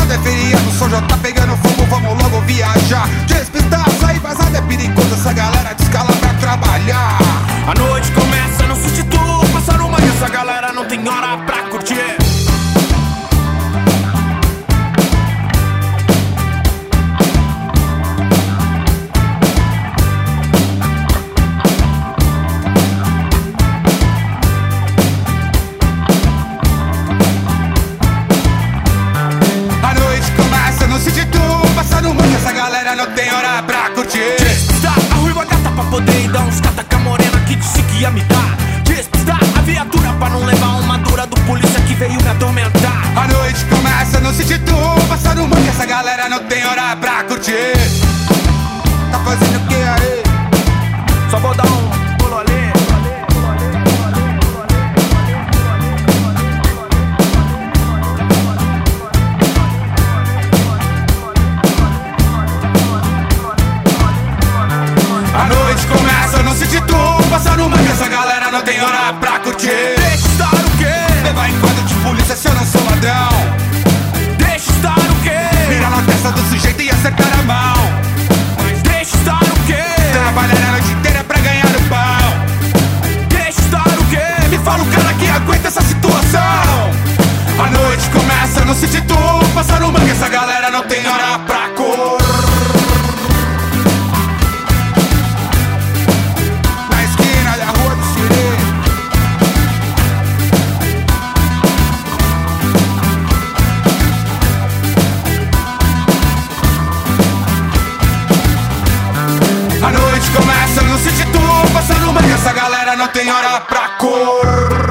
sábado é feriado, o sol já tá pegando fogo, vamos logo viajar. Despistar, sair vazado é perigoso, essa galera descala pra trabalhar. A noite começa no substituto, passando uma e essa galera não tem hora pra curtir. Essa galera não tem hora pra curtir. Despistar a ruiva gata pra poder ir dar uns cataca morena que disse que ia me dar. Despistar a viatura pra não levar uma dura do polícia que veio me atormentar. A noite começa no City Tour, passando um essa galera não tem hora pra curtir. Tá fazendo o que aí? Só vou dar um pulo ali. A noite começa no City Tour, passando uma que essa galera não tem hora pra curtir. Deixa estar o quê? Levar em quadro de polícia se eu não sou ladrão. Deixa estar o quê? Mirar na testa do sujeito e acertar a mão. Mas deixa estar o quê? Trabalhar a noite inteira pra ganhar o pão. Deixa estar o quê? Me fala o cara que aguenta essa situação. A noite começa no City Tour, passando uma que essa galera não tem hora pra cor. A noite começa no City Tour, passando uma e essa galera não tem hora pra cor.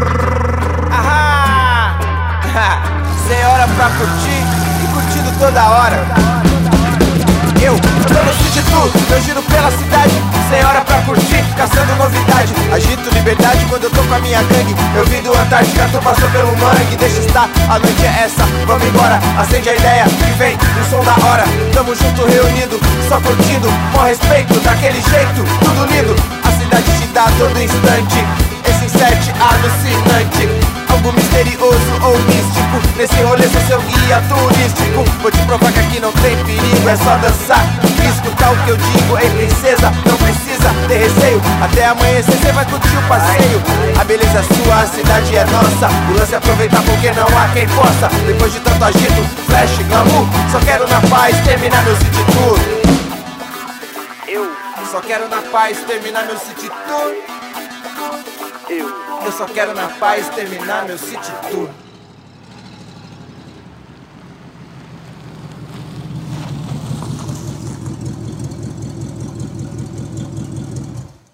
Ahá! Sem hora pra curtir e curtindo toda hora. Eu tô no City Tour, eu giro pela cidade, sem hora pra curtir, caçando novidade. Agito liberdade quando eu tô com a minha gangue. Eu vim do Antártica, tu passou pelo mangue. Deixa estar, a noite é essa, vamos embora. Acende a ideia e vem no som da hora. Tamo junto reunido, só curtindo, com respeito, daquele jeito, tudo lindo. A cidade te dá todo instante, esse inset alucinante. Algo misterioso ou místico, nesse rolê sou seu guia turístico. Vou te provar que aqui não tem perigo, é só dançar e escutar o que eu digo. Ei princesa, não precisa ter receio, até amanhecer cê vai curtir o passeio. A beleza é sua, a cidade é nossa, o lance é aproveitar porque não há quem possa. Depois de tanto agito, flash, glamour, só quero na paz terminar meu City Tour. Eu só quero na paz terminar meu City Tour. Eu só quero na paz terminar meu City Tour.